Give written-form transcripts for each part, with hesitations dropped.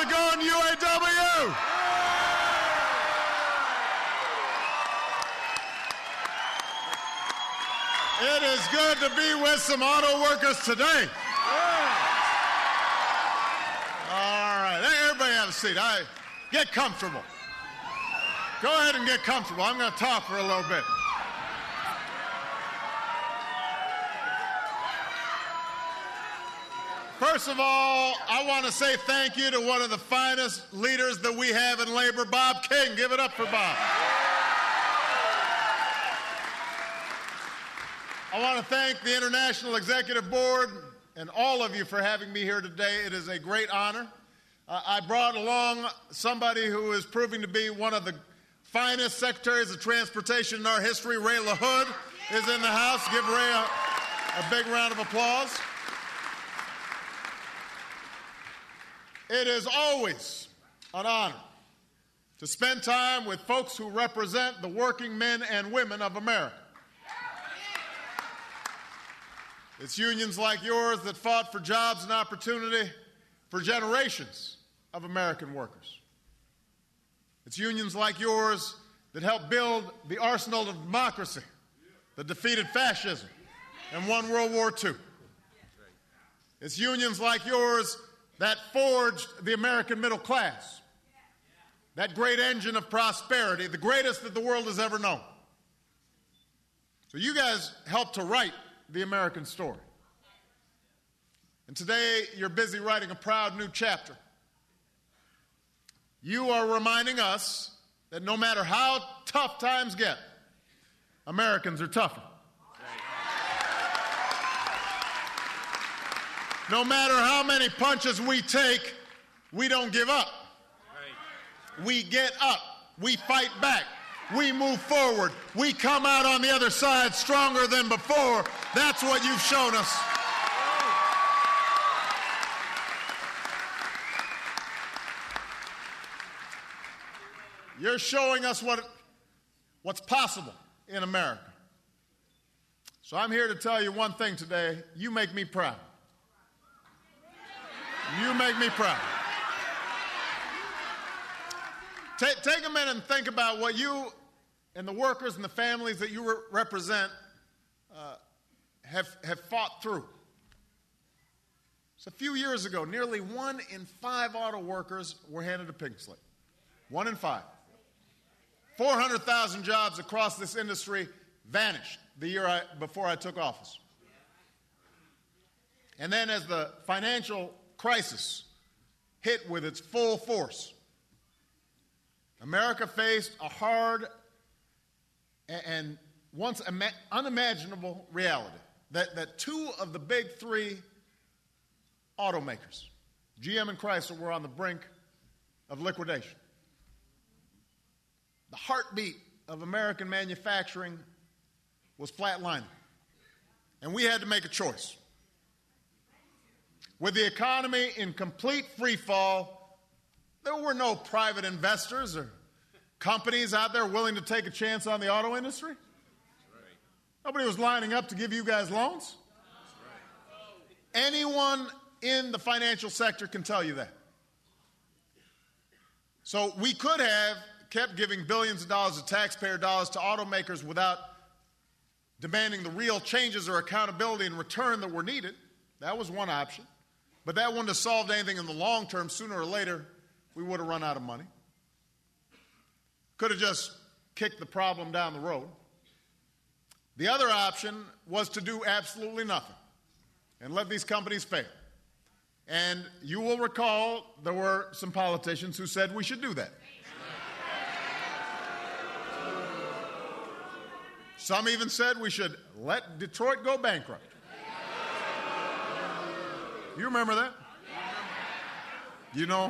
it going, UAW? It is good to be with some auto workers today. All right, everybody have a seat. Get comfortable. Go ahead and get comfortable. I'm going to talk for a little bit. First of all, I want to say thank you to one of the finest leaders that we have in labor, Bob King. Give it up for Bob. I want to thank the International Executive Board and all of you for having me here today. It is a great honor. I brought along somebody who is proving to be one of the finest secretaries of transportation in our history. Ray LaHood is in the house. Give Ray a big round of applause. It is always an honor to spend time with folks who represent the working men and women of America. It's unions like yours that fought for jobs and opportunity for generations of American workers. It's unions like yours that helped build the arsenal of democracy that defeated fascism and won World War II. It's unions like yours that forged the American middle class, that great engine of prosperity, the greatest that the world has ever known. So you guys helped to write the American story. And today, you're busy writing a proud new chapter. You are reminding us that no matter how tough times get, Americans are tougher. No matter how many punches we take, we don't give up. We get up. We fight back. We move forward. We come out on the other side stronger than before. That's what you've shown us. You're showing us what's possible in America. So I'm here to tell you one thing today. You make me proud. You make me proud. Take a minute and think about what you and the workers and the families that you represent have fought through. So a few years ago, nearly 1 in 5 auto workers were handed a pink slip. 1 in 5. 400,000 jobs across this industry vanished the year before I took office. And then as the financial crisis hit with its full force, America faced a hard and once unimaginable reality that 2 of the big 3 automakers, GM and Chrysler, were on the brink of liquidation. The heartbeat of American manufacturing was flatlining, and we had to make a choice. With the economy in complete free fall, there were no private investors or companies out there willing to take a chance on the auto industry. Right. Nobody was lining up to give you guys loans. Right. Anyone in the financial sector can tell you that. So we could have kept giving billions of dollars of taxpayer dollars to automakers without demanding the real changes or accountability in return that were needed. That was one option. But that wouldn't have solved anything in the long term. Sooner or later, we would have run out of money. Could have just kicked the problem down the road. The other option was to do absolutely nothing and let these companies fail. And you will recall there were some politicians who said we should do that. Some even said we should let Detroit go bankrupt. You remember that? You know?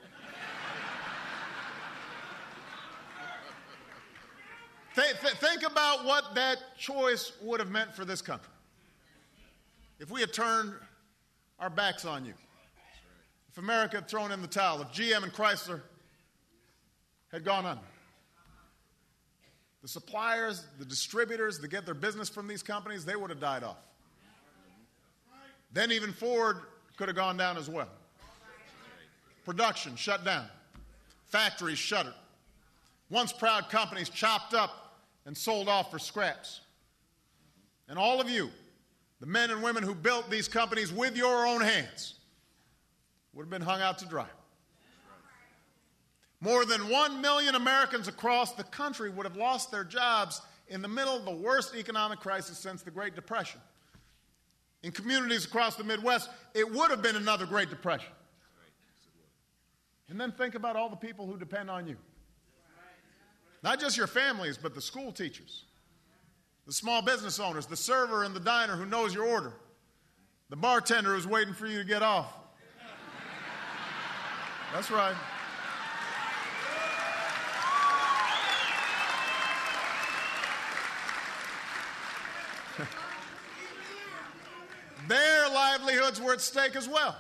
Think about what that choice would have meant for this country if we had turned our backs on you. If America had thrown in the towel, if GM and Chrysler had gone under. The suppliers, the distributors that get their business from these companies, they would have died off. Then even Ford could have gone down as well. production shut down, factories shuttered, once proud companies chopped up and sold off for scraps. And all of you, the men and women who built these companies with your own hands, would have been hung out to dry. More than 1 million Americans across the country would have lost their jobs in the middle of the worst economic crisis since the Great Depression. In communities across the Midwest, it would have been another Great Depression. And then think about all the people who depend on you. Not just your families, but the school teachers, the small business owners, the server in the diner who knows your order, the bartender who's waiting for you to get off. That's right. Their livelihoods were at stake as well.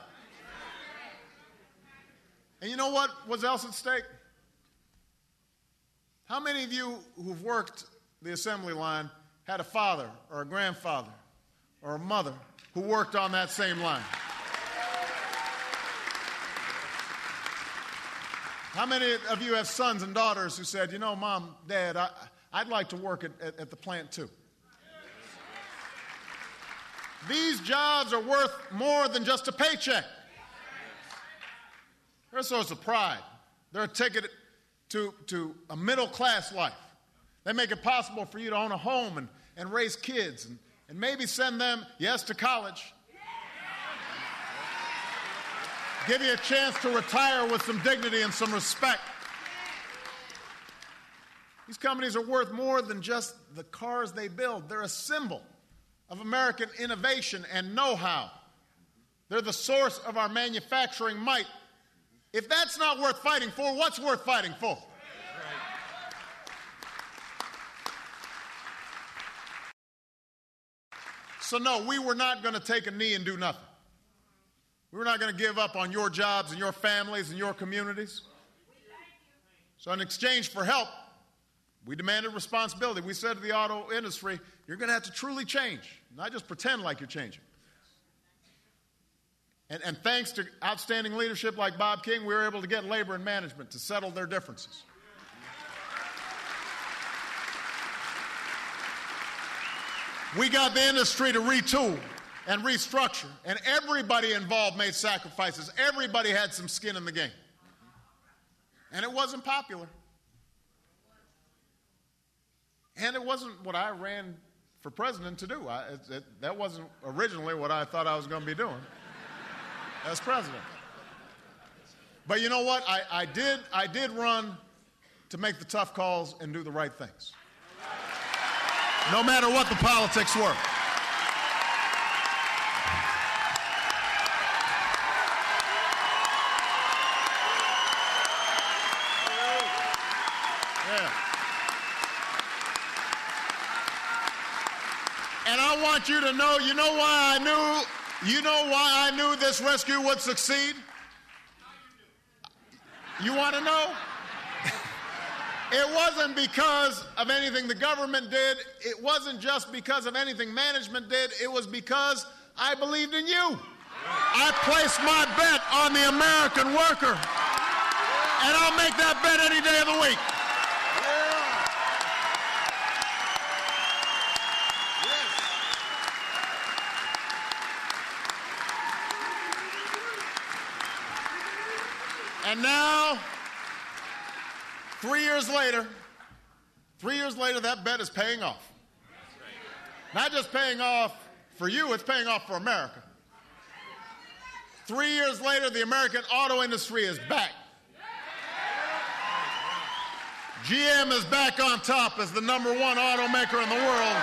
And you know what was else at stake? How many of you who've worked the assembly line had a father or a grandfather or a mother who worked on that same line? How many of you have sons and daughters who said, you know, Mom, Dad, I'd like to work at the plant too? These jobs are worth more than just a paycheck. They're a source of pride. They're a ticket to a middle-class life. They make it possible for you to own a home and raise kids and maybe send them, yes, to college. Give you a chance to retire with some dignity and some respect. These companies are worth more than just the cars they build. They're a symbol of American innovation and know-how. They're the source of our manufacturing might. If that's not worth fighting for, what's worth fighting for? So no, we were not going to take a knee and do nothing. We were not going to give up on your jobs and your families and your communities. So in exchange for help, we demanded responsibility. We said to the auto industry, you're going to have to truly change, not just pretend like you're changing. And thanks to outstanding leadership like Bob King, we were able to get labor and management to settle their differences. We got the industry to retool and restructure, and everybody involved made sacrifices. Everybody had some skin in the game. And it wasn't popular. And it wasn't what I ran for president to do. That wasn't originally what I thought I was going to be doing as president. But you know what? I did run to make the tough calls and do the right things, no matter what the politics were. And I want you to know, you know why I knew this rescue would succeed? You want to know? It wasn't because of anything the government did. It wasn't just because of anything management did. It was because I believed in you. I placed my bet on the American worker. And I'll make that bet any day of the week. And now, 3 years later, that bet is paying off. Not just paying off for you, it's paying off for America. 3 years later, the American auto industry is back. GM is back on top as the #1 automaker in the world.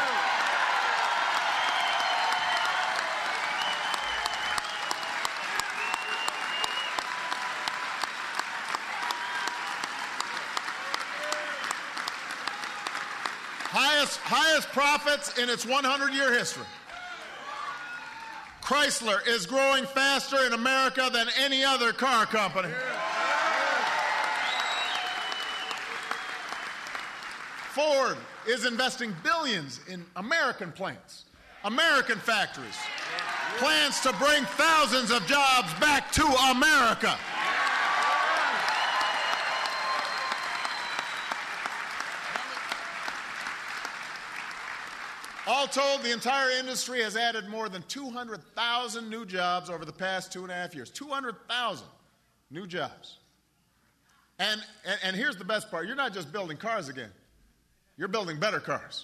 Highest profits in its 100-year history. Chrysler is growing faster in America than any other car company. Ford is investing billions in American plants, American factories, plans to bring thousands of jobs back to America. All told, the entire industry has added more than 200,000 new jobs over the past 2.5 years. 200,000 new jobs. And here's the best part. You're not just building cars again. You're building better cars.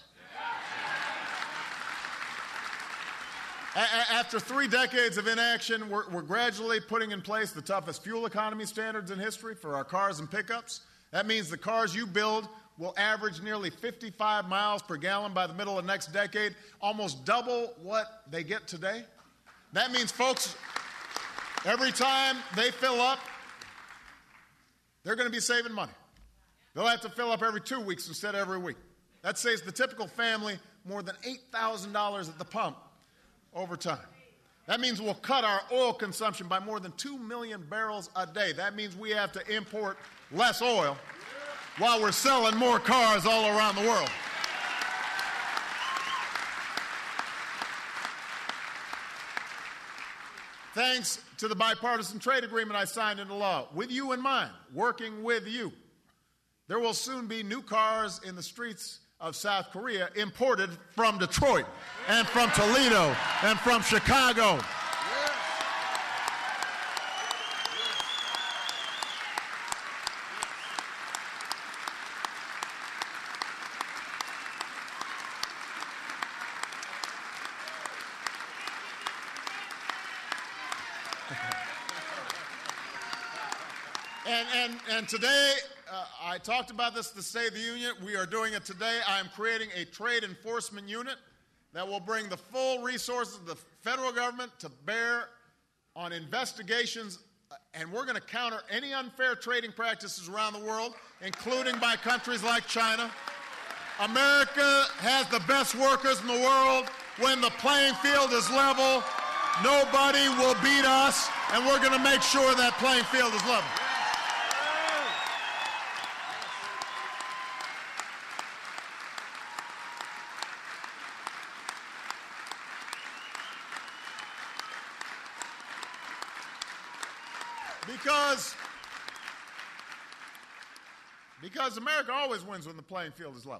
After 3 decades of inaction, we're gradually putting in place the toughest fuel economy standards in history for our cars and pickups. That means the cars you build will average nearly 55 miles per gallon by the middle of next decade, almost double what they get today. That means, folks, every time they fill up, they're going to be saving money. They'll have to fill up every 2 weeks instead of every week. That saves the typical family more than $8,000 at the pump over time. That means we'll cut our oil consumption by more than 2 million barrels a day. That means we have to import less oil while we're selling more cars all around the world. Thanks to the bipartisan trade agreement I signed into law, with you in mind, working with you, there will soon be new cars in the streets of South Korea imported from Detroit and from Toledo and from Chicago. And today, I talked about this at the State of the Union. We are doing it today. I am creating a trade enforcement unit that will bring the full resources of the federal government to bear on investigations, and we're going to counter any unfair trading practices around the world, including by countries like China. America has the best workers in the world. When the playing field is level, nobody will beat us, and we're going to make sure that playing field is level. Because America always wins when the playing field is level.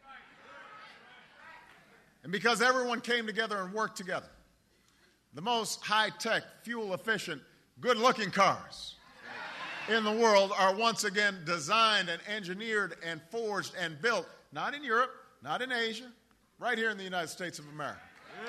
And because everyone came together and worked together. The most high-tech, fuel-efficient, good-looking cars in the world are once again designed and engineered and forged and built, not in Europe, not in Asia, right here in the United States of America.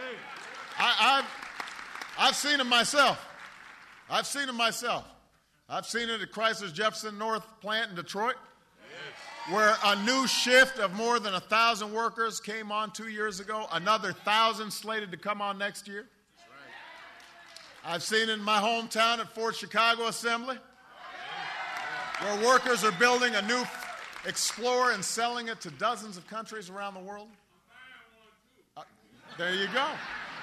I've seen them myself. I've seen it at Chrysler's Jefferson North plant in Detroit, where a new shift of more than 1,000 workers came on 2 years ago, another 1,000 slated to come on next year. I've seen it in my hometown at Ford Chicago Assembly, where workers are building a new Explorer and selling it to dozens of countries around the world. There you go.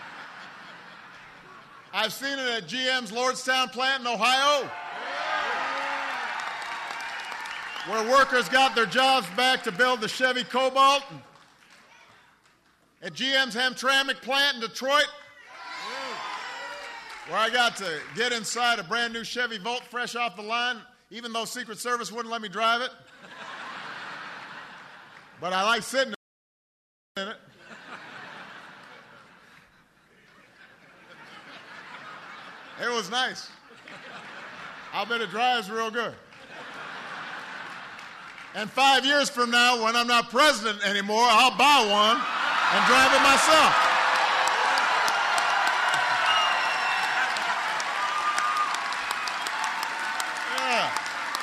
I've seen it at GM's Lordstown plant in Ohio, where workers got their jobs back to build the Chevy Cobalt. At GM's Hamtramck plant in Detroit, where I got to get inside a brand new Chevy Volt fresh off the line, even though Secret Service wouldn't let me drive it. But I like sitting in it. It was nice. I'll bet it drives real good. And 5 years from now, when I'm not president anymore, I'll buy one and drive it myself. Yeah.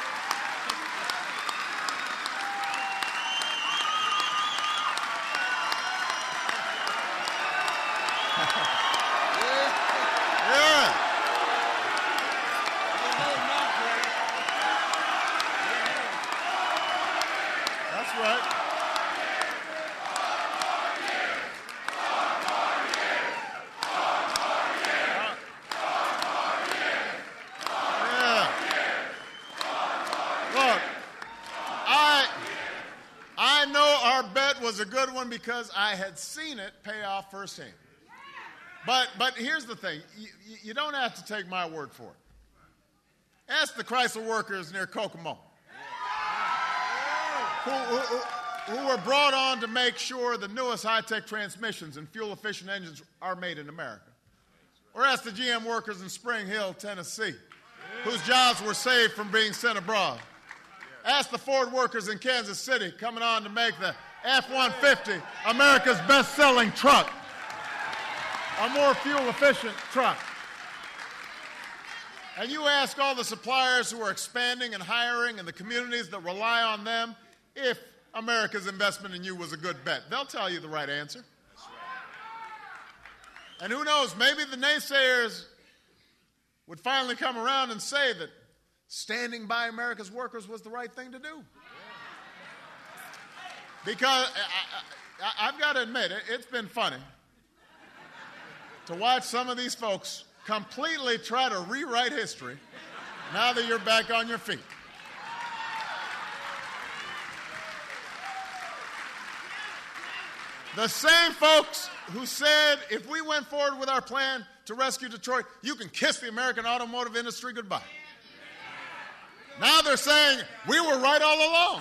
Yeah. That's right. Look, I know our bet was a good one because I had seen it pay off firsthand. But here's the thing. You don't have to take my word for it. Ask the Chrysler workers near Kokomo who were brought on to make sure the newest high-tech transmissions and fuel-efficient engines are made in America. Or ask the GM workers in Spring Hill, Tennessee, whose jobs were saved from being sent abroad. Ask the Ford workers in Kansas City coming on to make the F-150 America's best-selling truck, a more fuel-efficient truck. And you ask all the suppliers who are expanding and hiring and the communities that rely on them if America's investment in you was a good bet. They'll tell you the right answer. And who knows, maybe the naysayers would finally come around and say that standing by America's workers was the right thing to do. Because I've got to admit, it's been funny to watch some of these folks completely try to rewrite history now that you're back on your feet. The same folks who said, if we went forward with our plan to rescue Detroit, you can kiss the American automotive industry goodbye. Now they're saying, we were right all along.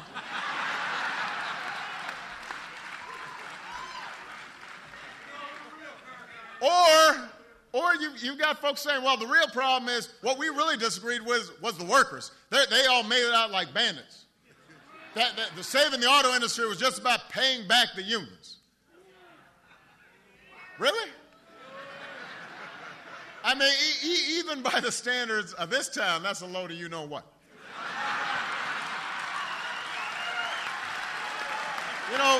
Or you've got folks saying, well, the real problem is what we really disagreed with was the workers. They all made it out like bandits. The saving the auto industry was just about paying back the unions. Really? I mean, even by the standards of this town, that's a load of you-know-what. You know,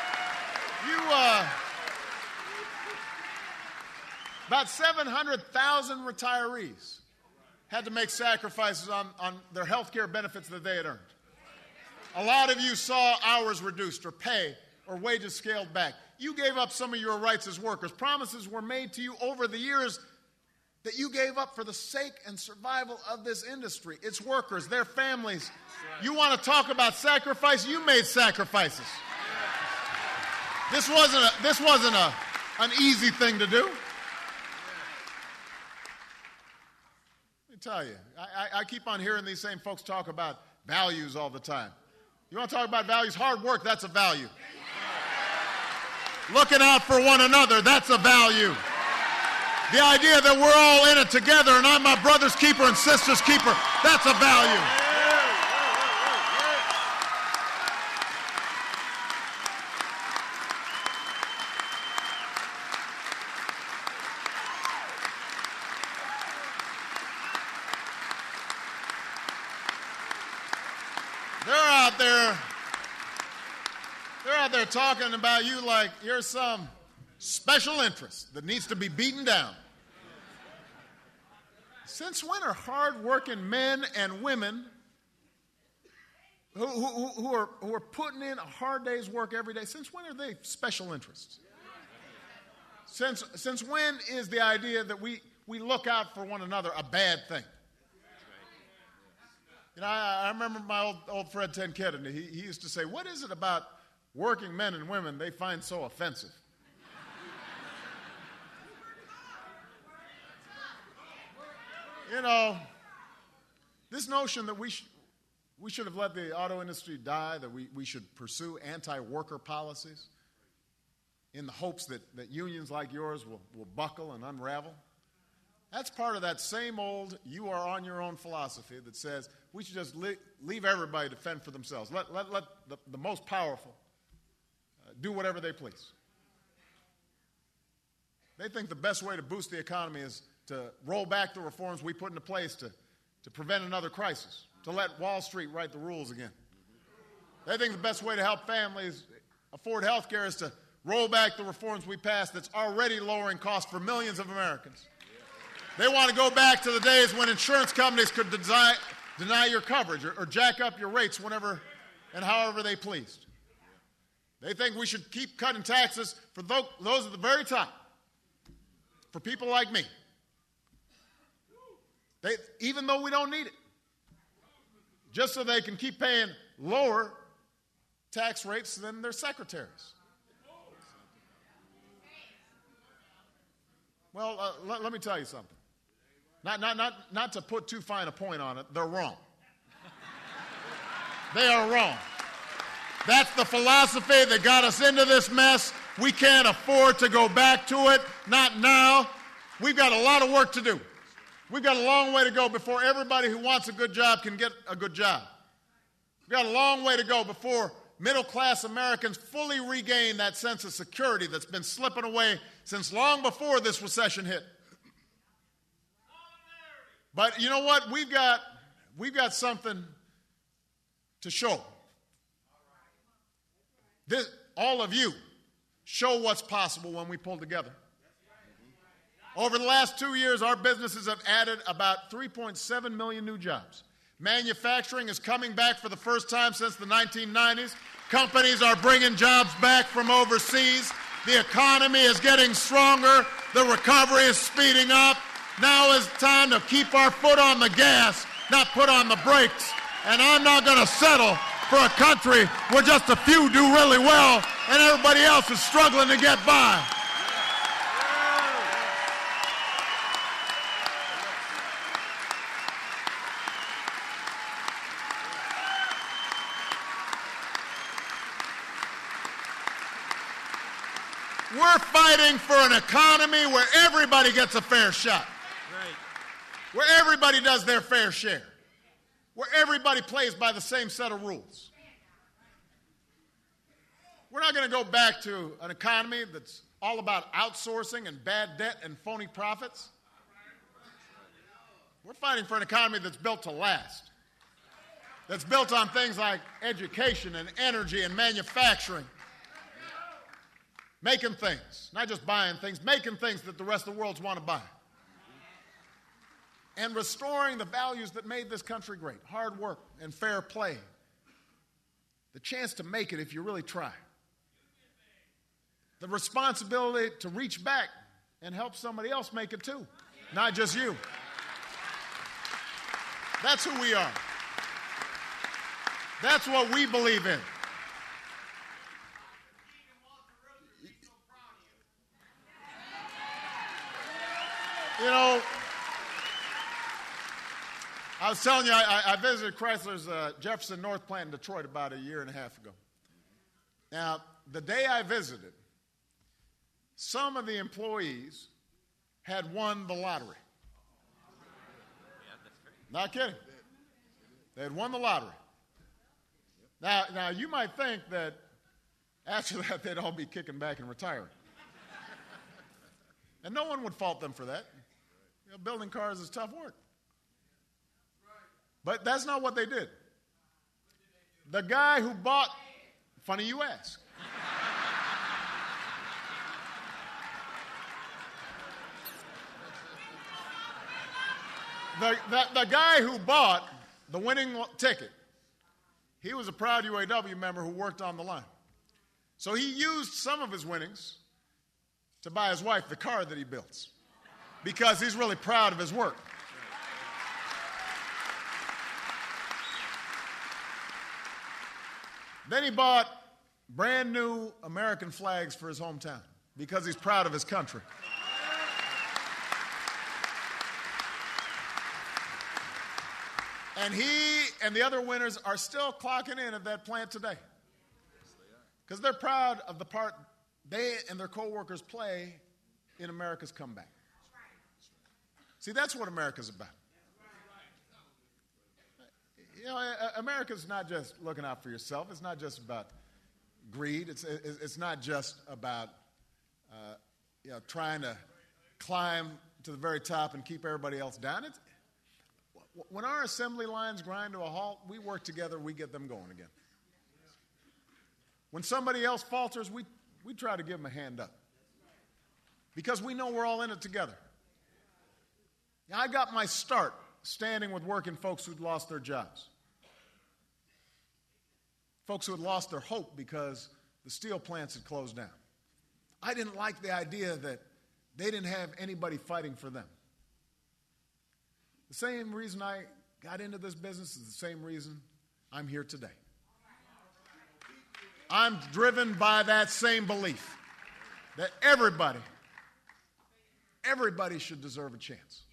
about 700,000 retirees had to make sacrifices on their health care benefits that they had earned. A lot of you saw hours reduced or pay or wages scaled back. You gave up some of your rights as workers. Promises were made to you over the years that you gave up for the sake and survival of this industry. Its workers, their families. You want to talk about sacrifice? You made sacrifices. This wasn't an easy thing to do. Let me tell you, I keep on hearing these same folks talk about values all the time. You want to talk about values? Hard work, that's a value. Looking out for one another, that's a value. The idea that we're all in it together and I'm my brother's keeper and sister's keeper, that's a value. They're out there talking about you like you're some special interest that needs to be beaten down. Since when are hard-working men and women who are putting in a hard day's work every day, since when are they special interests? Since when is the idea that we look out for one another a bad thing? You know, I remember my old friend Ted Kennedy. He used to say, what is it about working men and women they find so offensive? You know, this notion that we should have let the auto industry die, that we should pursue anti-worker policies in the hopes that unions like yours will buckle and unravel, that's part of that same old you are on your own philosophy that says we should just leave everybody to fend for themselves. Let the most powerful do whatever they please. They think the best way to boost the economy is to roll back the reforms we put into place to prevent another crisis, to let Wall Street write the rules again. They think the best way to help families afford health care is to roll back the reforms we passed that's already lowering costs for millions of Americans. They want to go back to the days when insurance companies could deny your coverage or jack up your rates whenever and however they pleased. They think we should keep cutting taxes for those at the very top, for people like me. Even though we don't need it, just so they can keep paying lower tax rates than their secretaries. Well, let me tell you something. Not to put too fine a point on it, they're wrong. They are wrong. That's the philosophy that got us into this mess. We can't afford to go back to it, not now. We've got a lot of work to do. We've got a long way to go before everybody who wants a good job can get a good job. We've got a long way to go before middle-class Americans fully regain that sense of security that's been slipping away since long before this recession hit. But you know what? We've got something to show. All of you show what's possible when we pull together. Over the last 2 years, our businesses have added about 3.7 million new jobs. Manufacturing is coming back for the first time since the 1990s. Companies are bringing jobs back from overseas. The economy is getting stronger. The recovery is speeding up. Now is time to keep our foot on the gas, not put on the brakes. And I'm not going to settle for a country where just a few do really well and everybody else is struggling to get by. We're fighting for an economy where everybody gets a fair shot, where everybody does their fair share, where everybody plays by the same set of rules. We're not going to go back to an economy that's all about outsourcing and bad debt and phony profits. We're fighting for an economy that's built to last, that's built on things like education and energy and manufacturing. Making things, not just buying things, making things that the rest of the world want to buy. And restoring the values that made this country great. Hard work and fair play. The chance to make it if you really try. The responsibility to reach back and help somebody else make it too, not just you. That's who we are. That's what we believe in. You know, I was telling you, I visited Chrysler's Jefferson North plant in Detroit about a year and a half ago. Now, the day I visited, some of the employees had won the lottery. Not kidding. They had won the lottery. Now you might think that after that they'd all be kicking back and retiring. And no one would fault them for that. You know, building cars is tough work. But that's not what they did. The guy who bought, funny you ask. The guy who bought the winning ticket, he was a proud UAW member who worked on the line. So he used some of his winnings to buy his wife the car that he built because he's really proud of his work. Then he bought brand new American flags for his hometown because he's proud of his country. And he and the other winners are still clocking in at that plant today because they're proud of the part they and their co-workers play in America's comeback. See, that's what America's about. You know, America's not just looking out for yourself. It's not just about greed. It's not just about trying to climb to the very top and keep everybody else down. When our assembly lines grind to a halt, we work together, we get them going again. When somebody else falters, we try to give them a hand up because we know we're all in it together. Now, I got my start standing with working folks who'd lost their jobs, folks who had lost their hope because the steel plants had closed down. I didn't like the idea that they didn't have anybody fighting for them. The same reason I got into this business is the same reason I'm here today. I'm driven by that same belief that everybody should deserve a chance.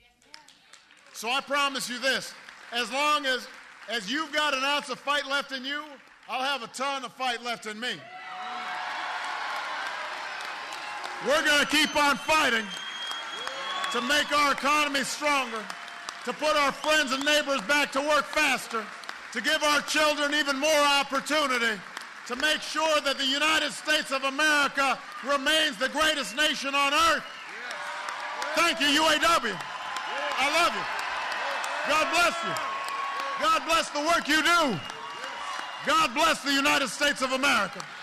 So I promise you this, as long as you've got an ounce of fight left in you, I'll have a ton of fight left in me. We're going to keep on fighting to make our economy stronger, to put our friends and neighbors back to work faster, to give our children even more opportunity, to make sure that the United States of America remains the greatest nation on earth. Thank you, UAW. I love you. God bless you. God bless the work you do. God bless the United States of America.